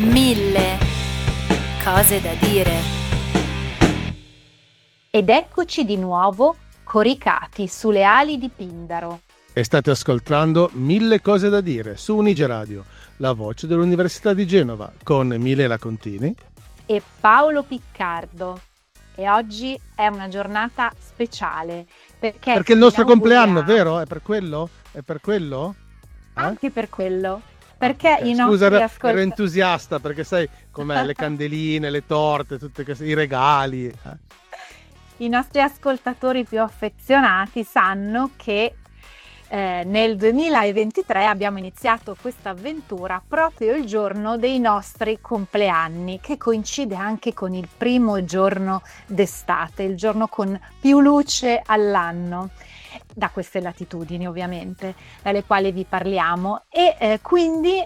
Mille cose da dire. Ed eccoci di nuovo coricati sulle ali di Pindaro. E state ascoltando Mille cose da dire su Unige Radio, la voce dell'Università di Genova, con Milena Contini E Paolo Piccardo. E oggi è una giornata speciale perché è il nostro compleanno, inauguriamo- vero? È per quello? È per quello? Anche per quello. Perché Ok. i Scusa, nostri ero ascoltatori... entusiasta perché sai com'è, le candeline, le torte, tutte queste, i regali. I nostri ascoltatori più affezionati sanno che nel 2023 abbiamo iniziato questa avventura proprio il giorno dei nostri compleanni, che coincide anche con il primo giorno d'estate, il giorno con più luce all'anno, da queste latitudini ovviamente, dalle quali vi parliamo, e quindi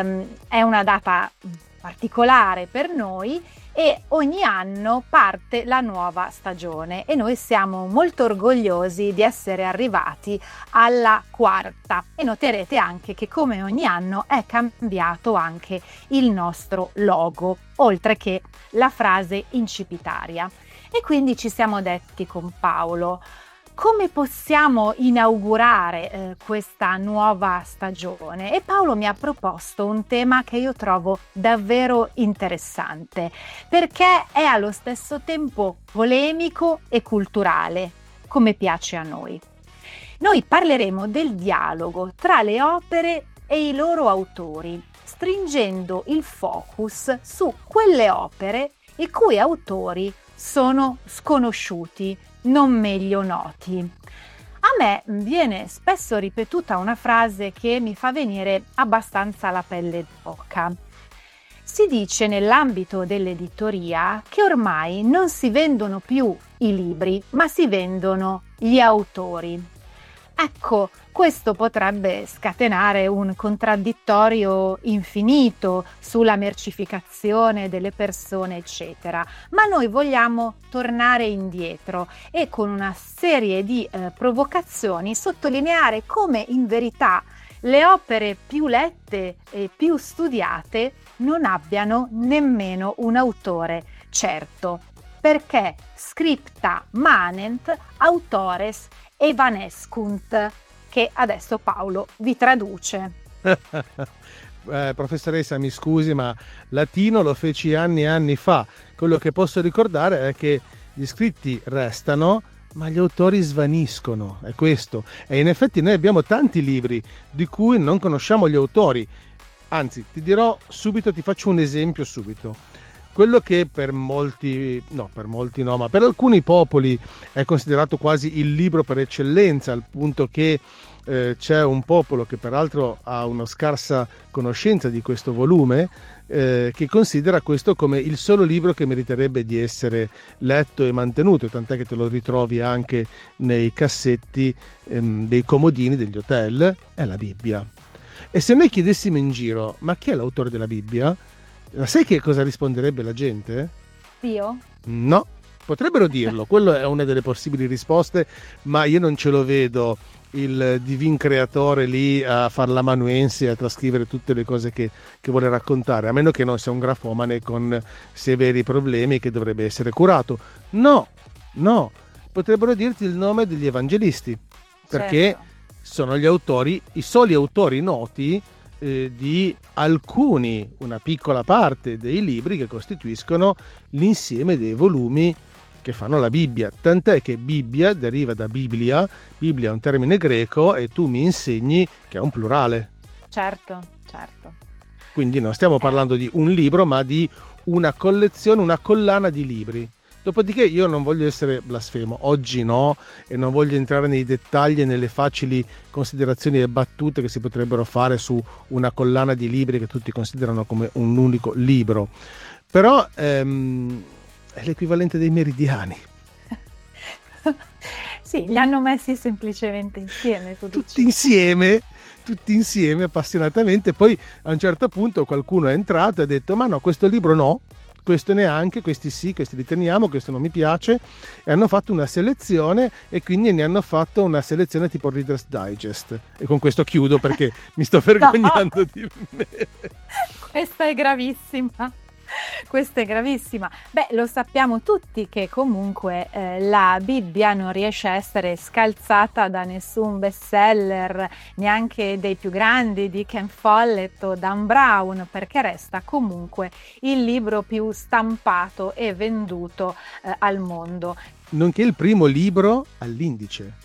è una data particolare per noi e ogni anno parte la nuova stagione e noi siamo molto orgogliosi di essere arrivati alla quarta e noterete anche che come ogni anno è cambiato anche il nostro logo, oltre che la frase incipitaria. E quindi ci siamo detti con Paolo: come possiamo inaugurare questa nuova stagione? E Paolo mi ha proposto un tema che io trovo davvero interessante, perché è allo stesso tempo polemico e culturale, come piace a noi. Noi parleremo del dialogo tra le opere e i loro autori, stringendo il focus su quelle opere i cui autori sono sconosciuti, non meglio noti. A me viene spesso ripetuta una frase che mi fa venire abbastanza la pelle d'oca. Si dice nell'ambito dell'editoria che ormai non si vendono più i libri, ma si vendono gli autori. Ecco, questo potrebbe scatenare un contraddittorio infinito sulla mercificazione delle persone, eccetera. Ma noi vogliamo tornare indietro e con una serie di provocazioni sottolineare come in verità le opere più lette e più studiate non abbiano nemmeno un autore certo, perché scripta manent autores evanescunt, che adesso Paolo vi traduce. Professoressa, mi scusi, ma latino lo feci anni e anni fa. Quello che posso ricordare è che gli scritti restano, ma gli autori svaniscono, è questo. E in effetti noi abbiamo tanti libri di cui non conosciamo gli autori. Anzi, ti dirò subito, ti faccio un esempio subito. Quello che per molti no, ma per alcuni popoli è considerato quasi il libro per eccellenza, al punto che c'è un popolo che peraltro ha una scarsa conoscenza di questo volume, che considera questo come il solo libro che meriterebbe di essere letto e mantenuto, tant'è che te lo ritrovi anche nei cassetti dei comodini degli hotel, è la Bibbia. E se noi chiedessimo in giro, ma chi è l'autore della Bibbia? Ma sai che cosa risponderebbe la gente? Dio? No, potrebbero dirlo, quello è una delle possibili risposte, ma io non ce lo vedo il divin creatore lì a far l'amanuense e a trascrivere tutte le cose che vuole raccontare, a meno che non sia un grafomane con severi problemi che dovrebbe essere curato. No, potrebbero dirti il nome degli evangelisti, perché Certo. sono gli autori, i soli autori noti di alcuni, una piccola parte dei libri che costituiscono l'insieme dei volumi che fanno la Bibbia, tant'è che Bibbia deriva da Biblia è un termine greco e tu mi insegni che è un plurale. Certo. Quindi non stiamo parlando di un libro, ma di una collezione, una collana di libri. Dopodiché io non voglio essere blasfemo, oggi no, e non voglio entrare nei dettagli e nelle facili considerazioni e battute che si potrebbero fare su una collana di libri che tutti considerano come un unico libro. Però è l'equivalente dei meridiani. Sì, li hanno messi semplicemente insieme. Tutti insieme appassionatamente. Poi a un certo punto qualcuno è entrato e ha detto: ma no, questo libro questo neanche, questi sì, questi li teniamo, questo non mi piace, e hanno fatto una selezione e quindi ne hanno fatto una selezione tipo Reader's Digest. E con questo chiudo perché mi sto vergognando di me. Questa è gravissima. Questa è gravissima. Beh, lo sappiamo tutti che comunque la Bibbia non riesce a essere scalzata da nessun bestseller, neanche dei più grandi di Ken Follett o Dan Brown, perché resta comunque il libro più stampato e venduto al mondo. Nonché il primo libro all'indice.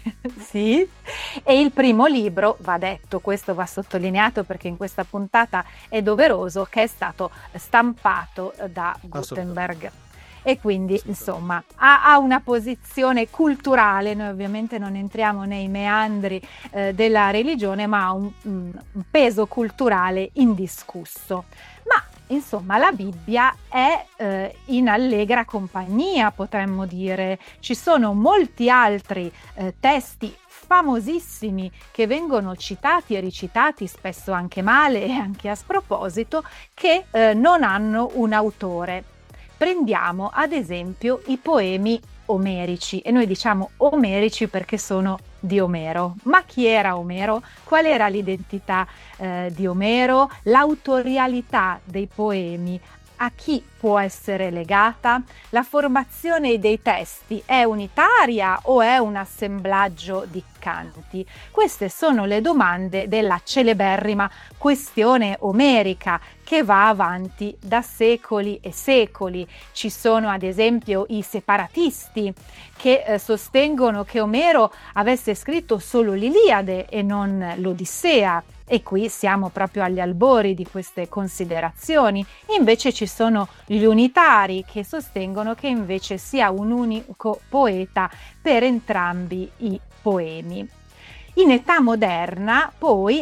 Sì, e il primo libro, va detto, questo va sottolineato perché in questa puntata è doveroso, che è stato stampato da Gutenberg. E quindi insomma ha una posizione culturale. Noi ovviamente non entriamo nei meandri della religione, ma ha un peso culturale indiscusso. Ma insomma, la Bibbia è in allegra compagnia, potremmo dire. Ci sono molti altri testi famosissimi che vengono citati e ricitati, spesso anche male e anche a sproposito, che non hanno un autore. Prendiamo ad esempio i poemi omerici, e noi diciamo omerici perché sono di Omero. Ma chi era Omero? Qual era l'identità di Omero? L'autorialità dei poemi a chi può essere legata? La formazione dei testi è unitaria o è un assemblaggio di canti? Queste sono le domande della celeberrima questione omerica che va avanti da secoli e secoli. Ci sono ad esempio i separatisti che sostengono che Omero avesse scritto solo l'Iliade e non l'Odissea. E qui siamo proprio agli albori di queste considerazioni. Invece ci sono gli unitari che sostengono che invece sia un unico poeta per entrambi i poemi. In età moderna poi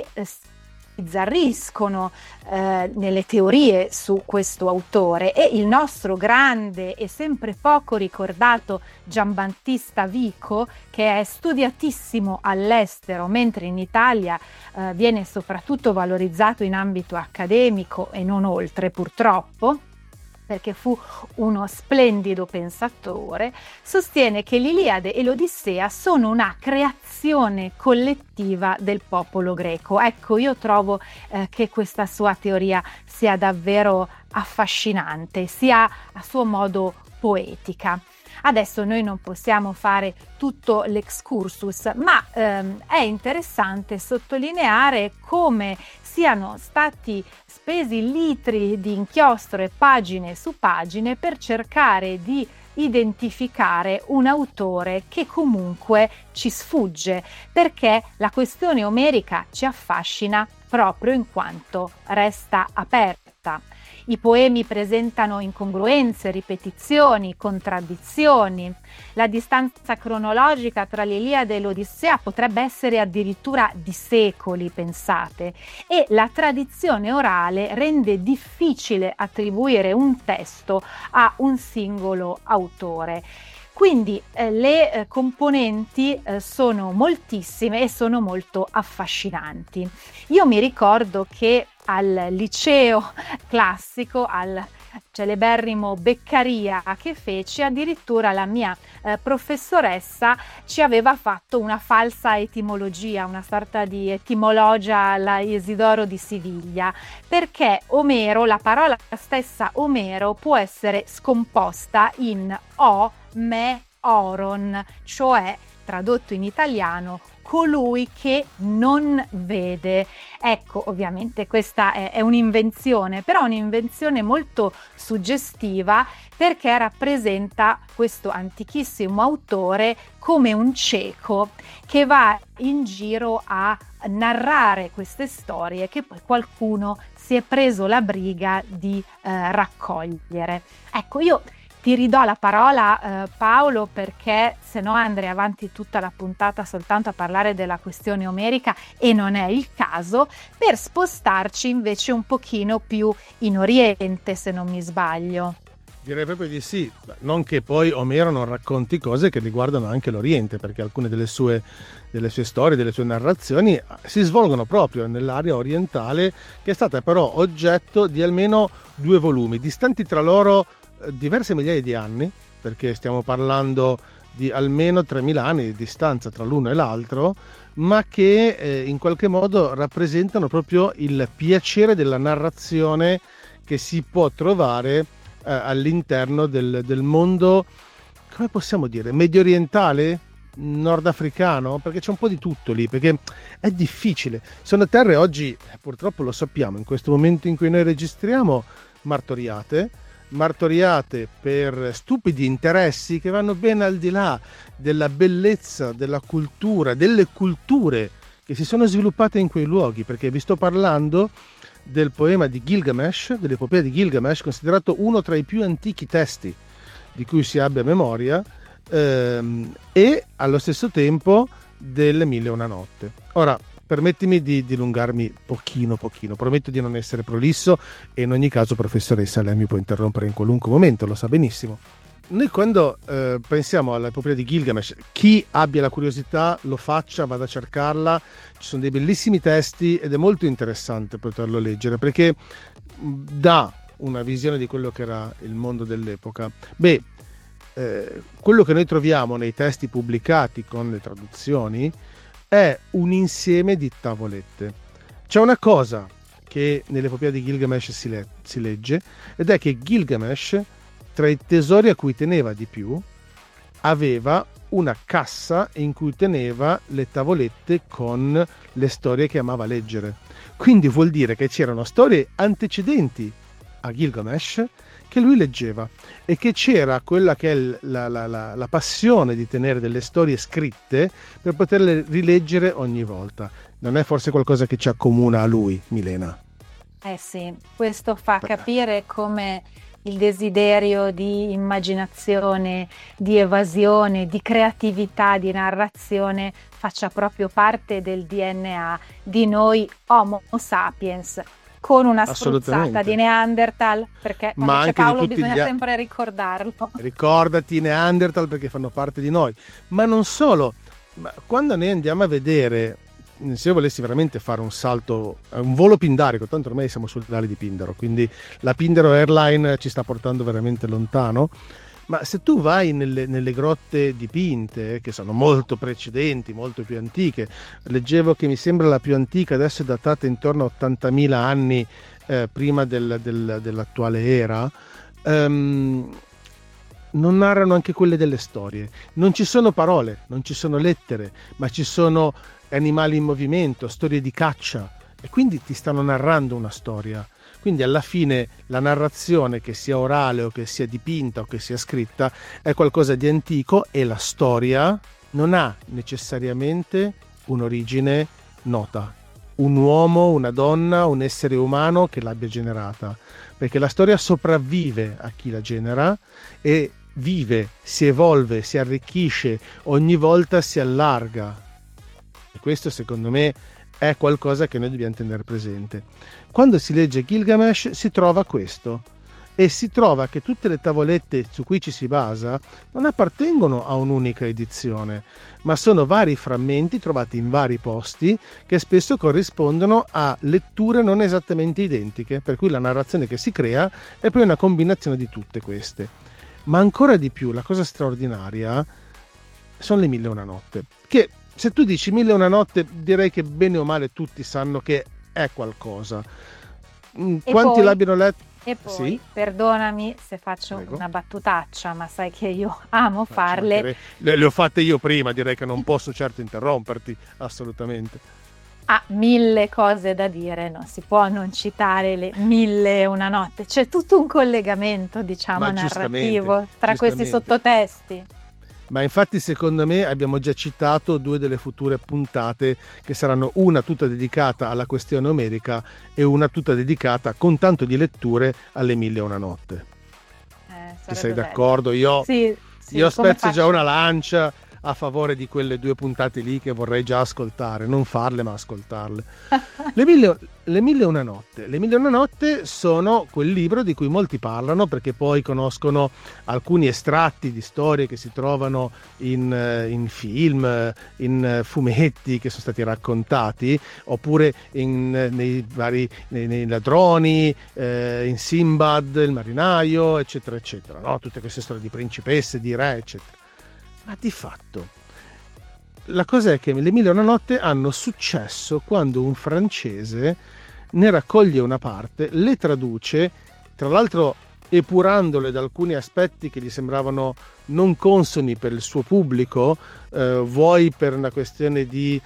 bizzarriscono nelle teorie su questo autore, e il nostro grande e sempre poco ricordato Giambattista Vico, che è studiatissimo all'estero mentre in Italia viene soprattutto valorizzato in ambito accademico e non oltre, purtroppo, perché fu uno splendido pensatore, sostiene che l'Iliade e l'Odissea sono una creazione collettiva del popolo greco. Ecco, io trovo che questa sua teoria sia davvero affascinante, sia a suo modo poetica. Adesso noi non possiamo fare tutto l'excursus, ma è interessante sottolineare come siano stati spesi litri di inchiostro e pagine su pagine per cercare di identificare un autore che comunque ci sfugge, perché la questione omerica ci affascina proprio in quanto resta aperta. I poemi presentano incongruenze, ripetizioni, contraddizioni. La distanza cronologica tra l'Iliade e l'Odissea potrebbe essere addirittura di secoli, pensate, e la tradizione orale rende difficile attribuire un testo a un singolo autore. Quindi le componenti sono moltissime e sono molto affascinanti. Io mi ricordo che al liceo classico, al celeberrimo Beccaria che feci, addirittura la mia professoressa ci aveva fatto una falsa etimologia, una sorta di etimologia alla Isidoro di Siviglia, perché Omero, la parola stessa Omero, può essere scomposta in o, me, oron, cioè tradotto in italiano colui che non vede. Ecco, ovviamente questa è un'invenzione, però un'invenzione molto suggestiva, perché rappresenta questo antichissimo autore come un cieco che va in giro a narrare queste storie che poi qualcuno si è preso la briga di raccogliere. Ecco, io ti ridò la parola Paolo, perché se no andrei avanti tutta la puntata soltanto a parlare della questione omerica e non è il caso, per spostarci invece un pochino più in Oriente, se non mi sbaglio. Direi proprio di sì, non che poi Omero non racconti cose che riguardano anche l'Oriente, perché alcune delle sue storie, delle sue narrazioni si svolgono proprio nell'area orientale, che è stata però oggetto di almeno 2 volumi, distanti tra loro diverse migliaia di anni, perché stiamo parlando di almeno 3000 anni di distanza tra l'uno e l'altro, ma che in qualche modo rappresentano proprio il piacere della narrazione che si può trovare all'interno del mondo, come possiamo dire, medio orientale, nordafricano, perché c'è un po' di tutto lì, perché è difficile. Sono terre oggi, purtroppo lo sappiamo, in questo momento in cui noi registriamo, martoriate per stupidi interessi che vanno ben al di là della bellezza, della cultura, delle culture che si sono sviluppate in quei luoghi, perché vi sto parlando del poema di Gilgamesh, dell'epopea di Gilgamesh, considerato uno tra i più antichi testi di cui si abbia memoria, e allo stesso tempo delle Mille e una notte. Ora, permettimi di dilungarmi pochino, prometto di non essere prolisso e in ogni caso, professoressa, lei mi può interrompere in qualunque momento, lo sa benissimo. Noi quando pensiamo all'epopea di Gilgamesh, chi abbia la curiosità lo faccia, vada a cercarla, ci sono dei bellissimi testi ed è molto interessante poterlo leggere perché dà una visione di quello che era il mondo dell'epoca. Quello che noi troviamo nei testi pubblicati con le traduzioni è un insieme di tavolette. C'è una cosa che nell'epopea di Gilgamesh si legge, ed è che Gilgamesh, tra i tesori a cui teneva di più, aveva una cassa in cui teneva le tavolette con le storie che amava leggere. Quindi vuol dire che c'erano storie antecedenti a Gilgamesh che lui leggeva e che c'era quella che è la passione di tenere delle storie scritte per poterle rileggere ogni volta. Non è forse qualcosa che ci accomuna a lui, Milena? Sì, questo fa capire come il desiderio di immaginazione, di evasione, di creatività, di narrazione faccia proprio parte del DNA di noi Homo sapiens, con una spruzzata di Neanderthal, perché quando c'è Paolo bisogna sempre ricordarlo. Ricordati Neanderthal perché fanno parte di noi, ma non solo, ma quando noi andiamo a vedere, se io volessi veramente fare un salto, un volo pindarico, tanto ormai siamo sulle ali di Pindaro, quindi la Pindaro Airline ci sta portando veramente lontano, ma se tu vai nelle grotte dipinte, che sono molto precedenti, molto più antiche, leggevo che mi sembra la più antica adesso è datata intorno a 80.000 anni prima dell'attuale era, non narrano anche quelle delle storie, non ci sono parole, non ci sono lettere, ma ci sono animali in movimento, storie di caccia, e quindi ti stanno narrando una storia. Quindi alla fine la narrazione, che sia orale o che sia dipinta o che sia scritta, è qualcosa di antico e la storia non ha necessariamente un'origine nota, un uomo, una donna, un essere umano che l'abbia generata, perché la storia sopravvive a chi la genera e vive, si evolve, si arricchisce, ogni volta si allarga. E questo secondo me è qualcosa che noi dobbiamo tenere presente. Quando si legge Gilgamesh si trova questo, e si trova che tutte le tavolette su cui ci si basa non appartengono a un'unica edizione, ma sono vari frammenti trovati in vari posti che spesso corrispondono a letture non esattamente identiche, per cui la narrazione che si crea è poi una combinazione di tutte queste. Ma ancora di più, la cosa straordinaria sono le Mille e una notte, che se tu dici Mille e una notte, direi che bene o male tutti sanno che è qualcosa. Quanti l'abbiano letto? E poi, sì? Perdonami se faccio una battutaccia, ma sai che io amo farle. Le ho fatte io prima, direi che non posso certo interromperti, assolutamente. Ha mille cose da dire, non si può non citare le Mille e una notte. C'è tutto un collegamento, diciamo, narrativo tra questi sottotesti. Ma infatti secondo me abbiamo già citato 2 delle future puntate, che saranno una tutta dedicata alla questione omerica e una tutta dedicata, con tanto di letture, alle Mille e una notte. Ti sei d'accordo? Io spezzo già una lancia a favore di quelle 2 puntate lì che vorrei già ascoltare, non farle ma ascoltarle. Le Mille e una notte. Le Mille e una notte sono quel libro di cui molti parlano perché poi conoscono alcuni estratti di storie che si trovano in film, in fumetti che sono stati raccontati, oppure nei ladroni, in Sinbad, il marinaio, eccetera, eccetera, no? Tutte queste storie di principesse, di re, eccetera. Ma di fatto, la cosa è che le Mille e una notte hanno successo quando un francese ne raccoglie una parte, le traduce, tra l'altro epurandole da alcuni aspetti che gli sembravano non consoni per il suo pubblico, vuoi per una questione di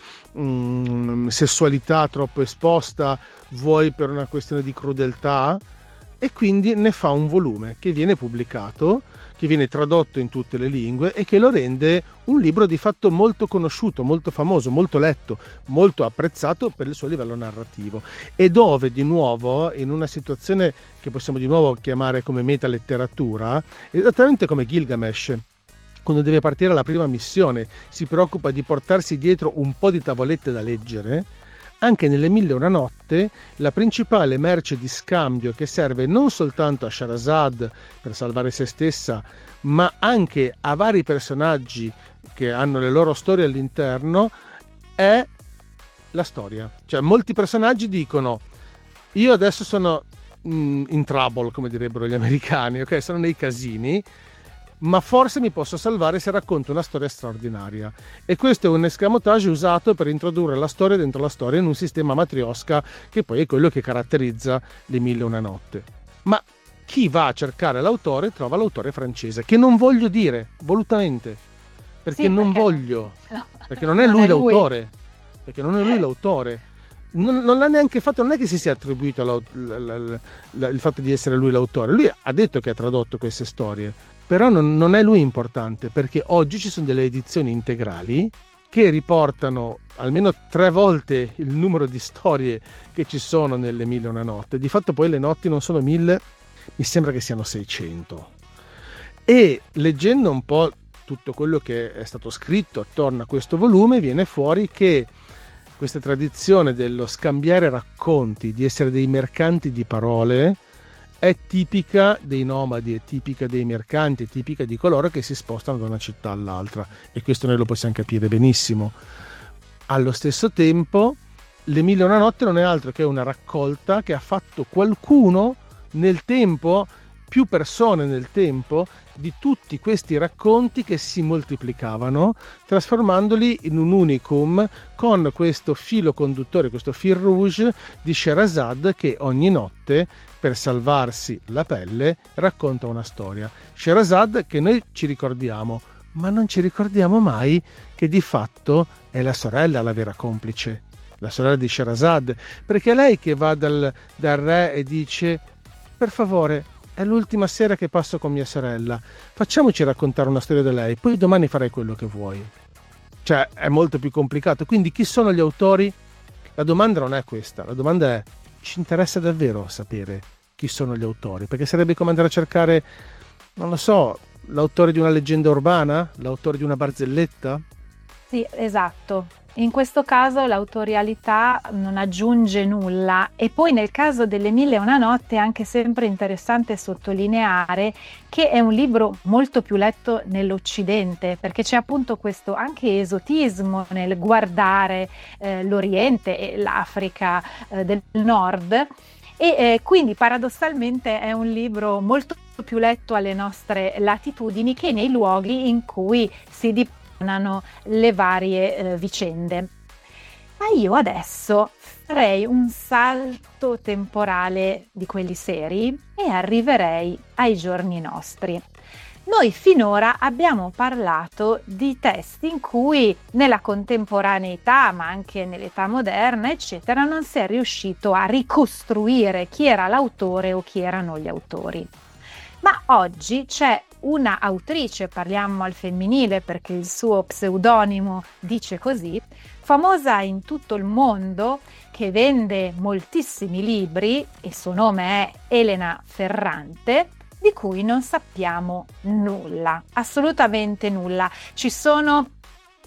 sessualità troppo esposta, vuoi per una questione di crudeltà, e quindi ne fa un volume che viene pubblicato, che viene tradotto in tutte le lingue e che lo rende un libro di fatto molto conosciuto, molto famoso, molto letto, molto apprezzato per il suo livello narrativo, e dove di nuovo, in una situazione che possiamo di nuovo chiamare come metaletteratura, esattamente come Gilgamesh, quando deve partire alla prima missione, si preoccupa di portarsi dietro un po' di tavolette da leggere. Anche nelle Mille e una notte la principale merce di scambio che serve non soltanto a Shahrazad per salvare se stessa, ma anche a vari personaggi che hanno le loro storie all'interno, è la storia. Cioè molti personaggi dicono: io adesso sono in trouble, come direbbero gli americani, ok? Sono nei casini, ma forse mi posso salvare se racconto una storia straordinaria. E questo è un escamotage usato per introdurre la storia dentro la storia in un sistema matrioska, che poi è quello che caratterizza le Mille e una notte. Ma chi va a cercare l'autore trova l'autore francese, che non voglio dire volutamente, perché non voglio, no, perché non è lui l'autore, perché non è lui l'autore. Non l'ha neanche fatto, non è che si sia attribuito il fatto di essere lui l'autore. Lui ha detto che ha tradotto queste storie, però non è lui importante, perché oggi ci sono delle edizioni integrali che riportano almeno 3 volte il numero di storie che ci sono nelle Mille e una notte. Di fatto poi le notti non sono 1000, mi sembra che siano 600. E leggendo un po' tutto quello che è stato scritto attorno a questo volume, viene fuori che questa tradizione dello scambiare racconti, di essere dei mercanti di parole, è tipica dei nomadi, è tipica dei mercanti, è tipica di coloro che si spostano da una città all'altra, e questo noi lo possiamo capire benissimo. Allo stesso tempo, le Mille e una notte non è altro che una raccolta che ha fatto qualcuno nel tempo, più persone nel tempo, di tutti questi racconti che si moltiplicavano, trasformandoli in un unicum, con questo filo conduttore, questo fil rouge di Sherazad, che ogni notte, per salvarsi la pelle, racconta una storia. Sherazad che noi ci ricordiamo, ma non ci ricordiamo mai che di fatto è la sorella la vera complice, la sorella di Sherazad, perché è lei che va dal re e dice: per favore, è l'ultima sera che passo con mia sorella, facciamoci raccontare una storia da lei, poi domani farai quello che vuoi. Cioè è molto più complicato. Quindi chi sono gli autori? La domanda non è questa, la domanda è: ci interessa davvero sapere chi sono gli autori? Perché sarebbe come andare a cercare, non lo so, l'autore di una leggenda urbana, l'autore di una barzelletta? Sì, esatto. In questo caso l'autorialità non aggiunge nulla, e poi nel caso delle Mille e una notte è anche sempre interessante sottolineare che è un libro molto più letto nell'Occidente, perché c'è appunto questo anche esotismo nel guardare l'Oriente e l'Africa del Nord, e quindi paradossalmente è un libro molto più letto alle nostre latitudini che nei luoghi in cui si le varie vicende. Ma io adesso farei un salto temporale di quelli seri e arriverei ai giorni nostri. Noi finora abbiamo parlato di testi in cui nella contemporaneità, ma anche nell'età moderna, eccetera, non si è riuscito a ricostruire chi era l'autore o chi erano gli autori. Ma oggi c'è una autrice, parliamo al femminile perché il suo pseudonimo dice così, famosa in tutto il mondo, che vende moltissimi libri, e suo nome è Elena Ferrante, di cui non sappiamo nulla, assolutamente nulla. Ci sono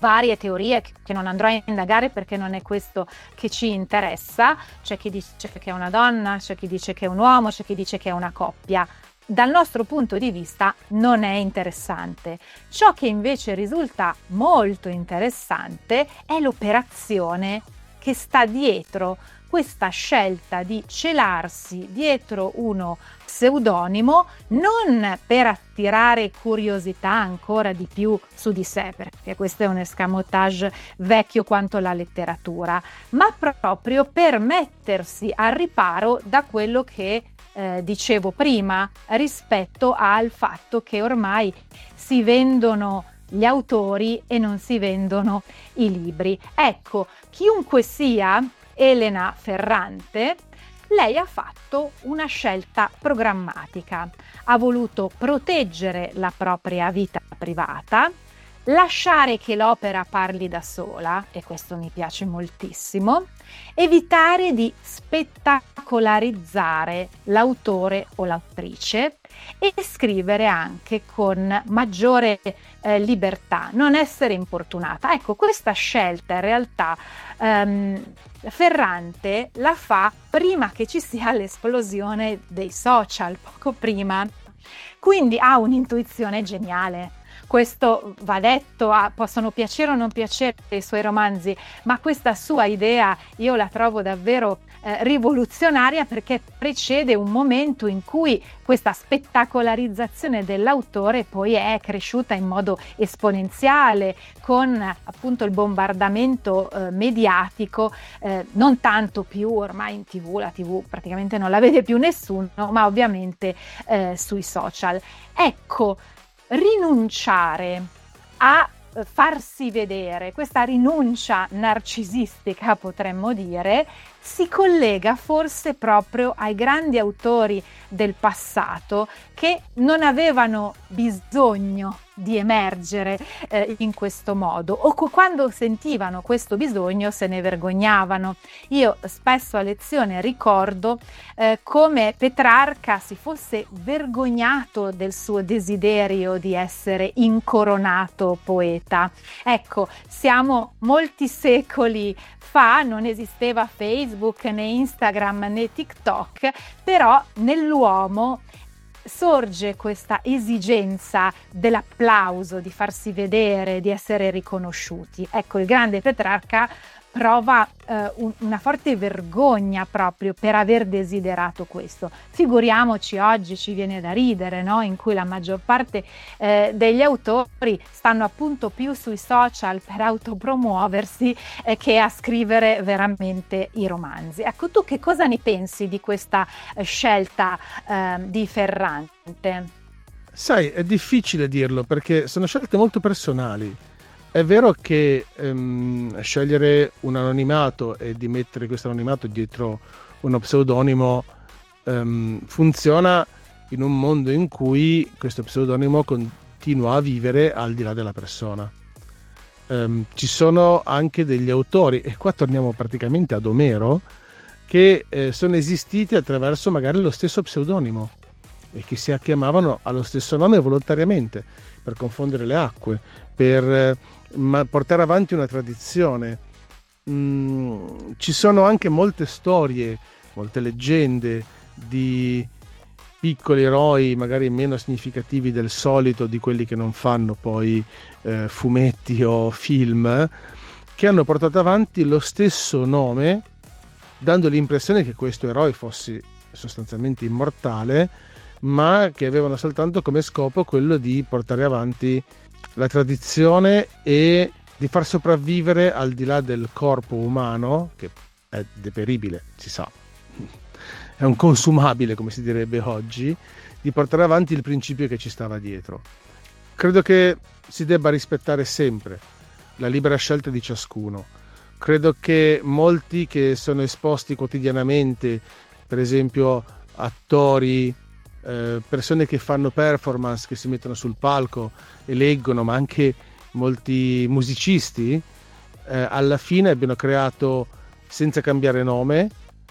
varie teorie che non andrò a indagare perché non è questo che ci interessa. C'è chi dice che è una donna, c'è chi dice che è un uomo, c'è chi dice che è una coppia. Dal nostro punto di vista non è interessante. Ciò che invece risulta molto interessante è l'operazione che sta dietro questa scelta di celarsi dietro uno pseudonimo, non per attirare curiosità ancora di più su di sé, perché questo è un escamotage vecchio quanto la letteratura, ma proprio per mettersi al riparo da quello che dicevo prima, rispetto al fatto che ormai si vendono gli autori e non si vendono i libri. Ecco, chiunque sia Elena Ferrante, lei ha fatto una scelta programmatica. Ha voluto proteggere la propria vita privata, lasciare che l'opera parli da sola, e questo mi piace moltissimo, evitare di spettacolarizzare l'autore o l'autrice e scrivere anche con maggiore libertà, non essere importunata. Ecco, questa scelta in realtà Ferrante la fa prima che ci sia l'esplosione dei social, poco prima, quindi ha un'intuizione geniale. Questo va detto, possono piacere o non piacere i suoi romanzi, ma questa sua idea io la trovo davvero rivoluzionaria, perché precede un momento in cui questa spettacolarizzazione dell'autore poi è cresciuta in modo esponenziale con appunto il bombardamento mediatico, non tanto più ormai in TV, la TV praticamente non la vede più nessuno, ma ovviamente sui social. Ecco, rinunciare a farsi vedere, questa rinuncia narcisistica potremmo dire, si collega forse proprio ai grandi autori del passato che non avevano bisogno di emergere in questo modo, o quando sentivano questo bisogno se ne vergognavano. Io spesso a lezione ricordo come Petrarca si fosse vergognato del suo desiderio di essere incoronato poeta. Ecco, siamo molti secoli fa, non esisteva Facebook né Instagram né TikTok, però nell'uomo sorge questa esigenza dell'applauso, di farsi vedere, di essere riconosciuti. Ecco, il grande Petrarca prova una forte vergogna proprio per aver desiderato questo. Figuriamoci oggi, ci viene da ridere, no? In cui la maggior parte degli autori stanno appunto più sui social per autopromuoversi che a scrivere veramente i romanzi. Ecco, tu che cosa ne pensi di questa scelta di Ferrante? Sai, è difficile dirlo perché sono scelte molto personali. È vero che scegliere un anonimato e di mettere questo anonimato dietro uno pseudonimo funziona in un mondo in cui questo pseudonimo continua a vivere al di là della persona. Ci sono anche degli autori, e qua torniamo praticamente ad Omero, che sono esistiti attraverso magari lo stesso pseudonimo e che si chiamavano allo stesso nome volontariamente per confondere le acque, per portare avanti una tradizione. Ci sono anche molte storie, molte leggende di piccoli eroi magari meno significativi del solito, di quelli che non fanno poi fumetti o film, che hanno portato avanti lo stesso nome, dando l'impressione che questo eroe fosse sostanzialmente immortale, ma che avevano soltanto come scopo quello di portare avanti la tradizione e di far sopravvivere, al di là del corpo umano, che è deperibile, si sa, è un consumabile come si direbbe oggi, di portare avanti il principio che ci stava dietro. Credo che si debba rispettare sempre la libera scelta di ciascuno. Credo che molti che sono esposti quotidianamente, per esempio attori, persone che fanno performance, che si mettono sul palco e leggono, ma anche molti musicisti, alla fine abbiano creato, senza cambiare nome,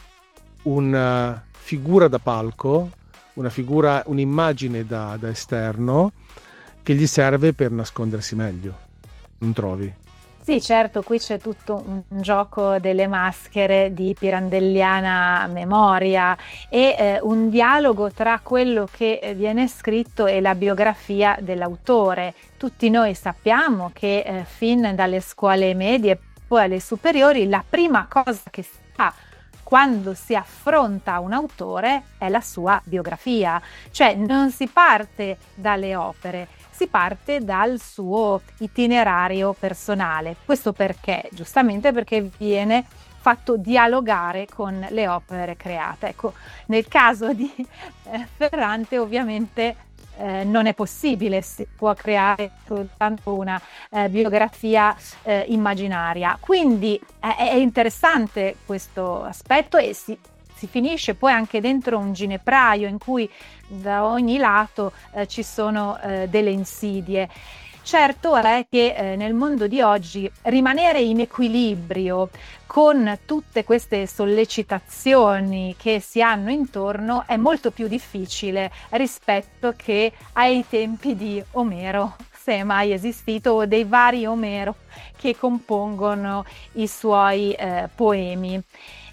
una figura da palco, un'immagine da esterno che gli serve per nascondersi meglio. Non trovi? Sì, certo, qui c'è tutto un gioco delle maschere di pirandelliana memoria e un dialogo tra quello che viene scritto e la biografia dell'autore. Tutti noi sappiamo che fin dalle scuole medie, poi alle superiori, la prima cosa che si fa quando si affronta un autore è la sua biografia, cioè non si parte dalle opere, si parte dal suo itinerario personale. Questo perché? Giustamente perché viene fatto dialogare con le opere create. Ecco, nel caso di Ferrante ovviamente non è possibile, si può creare soltanto una biografia immaginaria. Quindi è interessante questo aspetto e si finisce poi anche dentro un ginepraio in cui da ogni lato ci sono delle insidie. Certo è che nel mondo di oggi rimanere in equilibrio con tutte queste sollecitazioni che si hanno intorno è molto più difficile rispetto che ai tempi di Omero, se è mai esistito, o dei vari Omero che compongono i suoi poemi.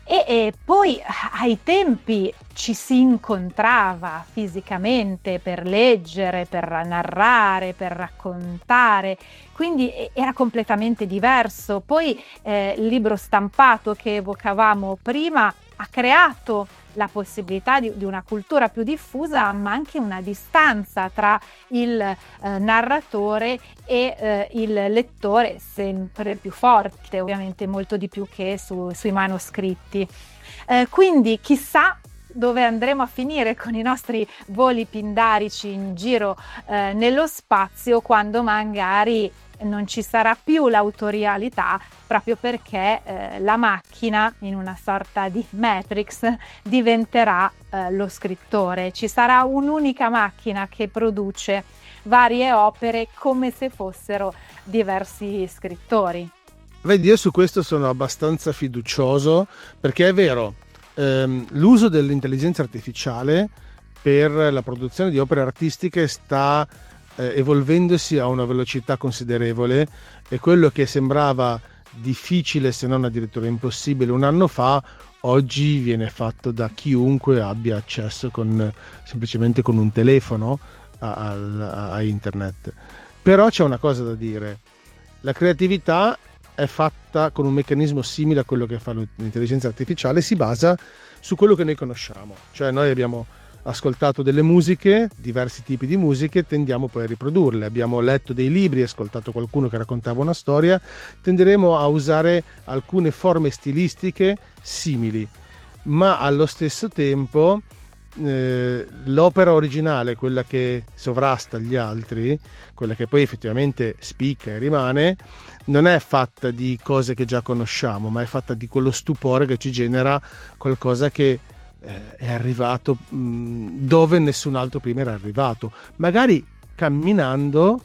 E poi ai tempi ci si incontrava fisicamente per leggere, per narrare, per raccontare, quindi era completamente diverso. Poi il libro stampato che evocavamo prima ha creato la possibilità di una cultura più diffusa, ma anche una distanza tra il narratore e il lettore sempre più forte, ovviamente molto di più che sui manoscritti. Quindi chissà dove andremo a finire con i nostri voli pindarici in giro nello spazio, quando magari non ci sarà più l'autorialità, proprio perché la macchina, in una sorta di Matrix, diventerà lo scrittore. Ci sarà un'unica macchina che produce varie opere come se fossero diversi scrittori. Vedi, io su questo sono abbastanza fiducioso, perché è vero, l'uso dell'intelligenza artificiale per la produzione di opere artistiche sta evolvendosi a una velocità considerevole, e quello che sembrava difficile, se non addirittura impossibile un anno fa, oggi viene fatto da chiunque abbia accesso semplicemente con un telefono a internet. Però c'è una cosa da dire: la creatività è fatta con un meccanismo simile a quello che fa l'intelligenza artificiale, si basa su quello che noi conosciamo. Cioè, noi abbiamo ascoltato delle musiche, diversi tipi di musiche, tendiamo poi a riprodurle. Abbiamo letto dei libri, ascoltato qualcuno che raccontava una storia, tenderemo a usare alcune forme stilistiche simili, ma allo stesso tempo l'opera originale, quella che sovrasta gli altri, quella che poi effettivamente spicca e rimane, non è fatta di cose che già conosciamo, ma è fatta di quello stupore che ci genera qualcosa che è arrivato dove nessun altro prima era arrivato, magari camminando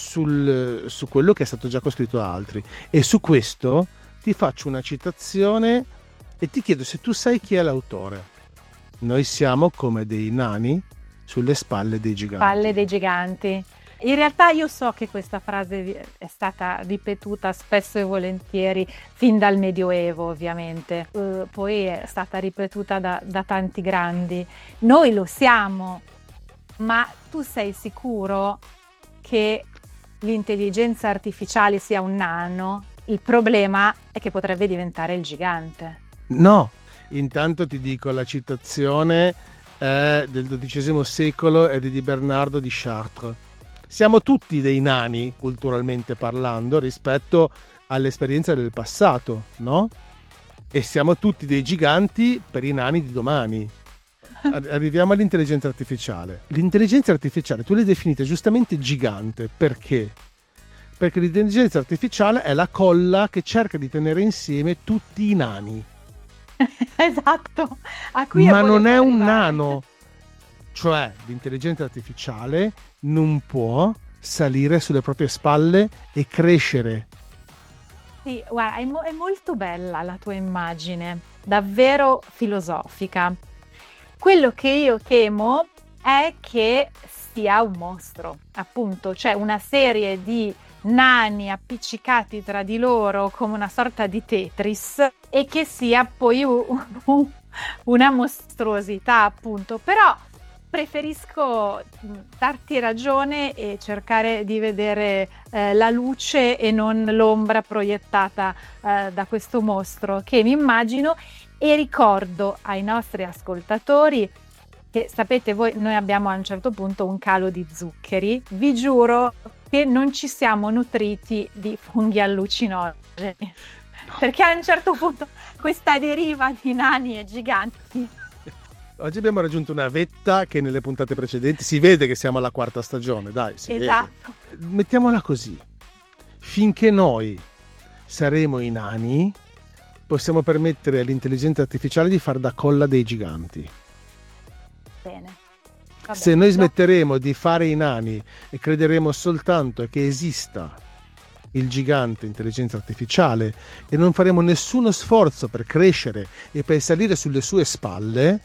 su quello che è stato già costruito da altri. E su questo ti faccio una citazione e ti chiedo se tu sai chi è l'autore. Noi siamo come dei nani sulle spalle dei giganti. Spalle dei giganti. In realtà io so che questa frase è stata ripetuta spesso e volentieri fin dal Medioevo, ovviamente, poi è stata ripetuta da tanti grandi. Noi lo siamo, ma tu sei sicuro che l'intelligenza artificiale sia un nano? Il problema è che potrebbe diventare il gigante. No, intanto ti dico, la citazione è del XII secolo ed è di Bernardo di Chartres. Siamo tutti dei nani, culturalmente parlando, rispetto all'esperienza del passato, no? E siamo tutti dei giganti per i nani di domani. Arriviamo all'intelligenza artificiale. L'intelligenza artificiale tu l'hai definita giustamente gigante. Perché? Perché l'intelligenza artificiale è la colla che cerca di tenere insieme tutti i nani. Esatto. Ma non è un nano. Cioè, l'intelligenza artificiale non può salire sulle proprie spalle e crescere. Sì, guarda, è molto bella la tua immagine, davvero filosofica. Quello che io temo è che sia un mostro, appunto, cioè una serie di nani appiccicati tra di loro come una sorta di Tetris e che sia poi una mostruosità, appunto. Però preferisco darti ragione e cercare di vedere la luce e non l'ombra proiettata da questo mostro che mi immagino. E ricordo ai nostri ascoltatori che, sapete voi, noi abbiamo a un certo punto un calo di zuccheri. Vi giuro che non ci siamo nutriti di funghi allucinogeni, perché a un certo punto questa deriva di nani e giganti. Oggi abbiamo raggiunto una vetta che nelle puntate precedenti si vede che siamo alla quarta stagione, dai, si Esatto. vede. Mettiamola così: finché noi saremo i nani, possiamo permettere all'intelligenza artificiale di far da colla dei giganti. Bene. Vabbè, Se noi smetteremo di fare i nani e crederemo soltanto che esista il gigante intelligenza artificiale e non faremo nessuno sforzo per crescere e per salire sulle sue spalle,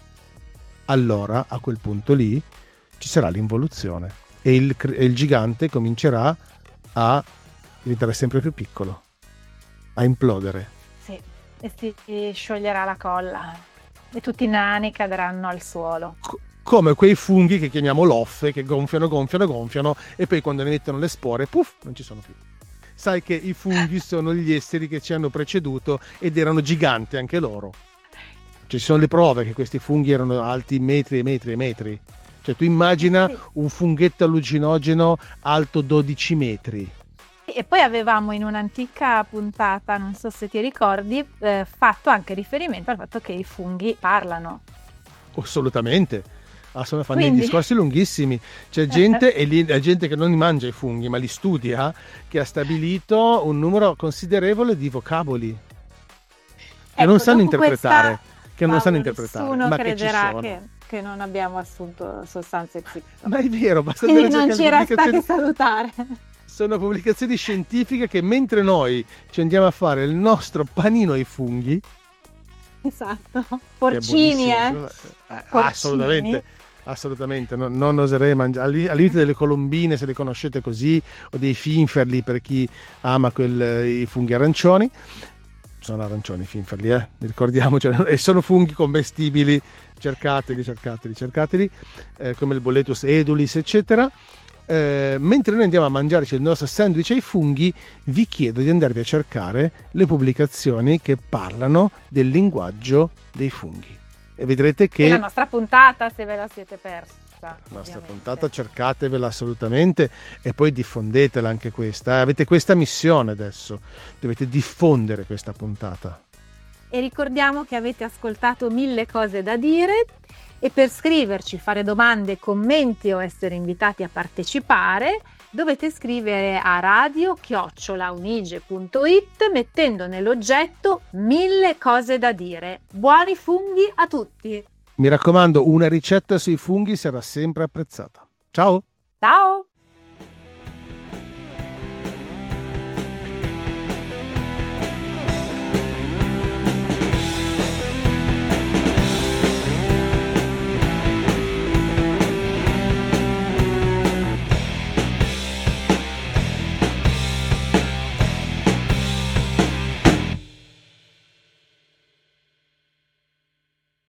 allora a quel punto lì ci sarà l'involuzione e il gigante comincerà a diventare sempre più piccolo, a implodere. Sì, e si scioglierà la colla e tutti i nani cadranno al suolo. Come quei funghi che chiamiamo loffe, che gonfiano e poi quando ne mettono le spore, puff, non ci sono più. Sai che i funghi sono gli esseri che ci hanno preceduto ed erano giganti anche loro. Ci sono le prove che questi funghi erano alti metri e metri e metri. Cioè tu immagina un funghetto allucinogeno alto 12 metri. E poi avevamo in un'antica puntata, non so se ti ricordi, fatto anche riferimento al fatto che i funghi parlano. Assolutamente. Fanno Quindi dei discorsi lunghissimi. C'è gente, e lì la gente che non mangia i funghi ma li studia, che ha stabilito un numero considerevole di vocaboli che non sanno interpretare. Che non sanno interpretare. Nessuno Ma crederà che ci sono. che non abbiamo assunto sostanze psicotrope. Ma è vero, basta Quindi vedere non ci resta che salutare. Sono pubblicazioni scientifiche che mentre noi ci andiamo a fare il nostro panino ai funghi, Esatto. Porcini, Porcini. Assolutamente, non oserei mangiare. Al limite delle colombine, se le conoscete così, o dei finferli per chi ama i funghi arancioni. Sono arancioni i finferli, ricordiamoci, e sono funghi commestibili, cercateli, come il Boletus edulis, eccetera. Mentre noi andiamo a mangiarci il nostro sandwich ai funghi, vi chiedo di andarvi a cercare le pubblicazioni che parlano del linguaggio dei funghi e vedrete che la nostra puntata, se ve la siete persa, la nostra puntata cercatevela assolutamente e poi diffondetela anche questa, avete questa missione adesso, dovete diffondere questa puntata. E ricordiamo che avete ascoltato 1000 cose da dire. E per scriverci, fare domande, commenti o essere invitati a partecipare, dovete scrivere a radio@unige.it mettendo nell'oggetto 1000 cose da dire. Buoni funghi a tutti! Mi raccomando, una ricetta sui funghi sarà sempre apprezzata. Ciao! Ciao!